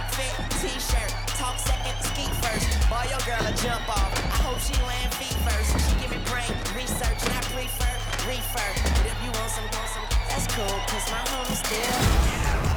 fit t-shirt. Talk second, ski first. Boy, your girl a jump off. I hope she land feet first. She give me brain research and I prefer reefer. But if you want some, that's cool, cause my homie still.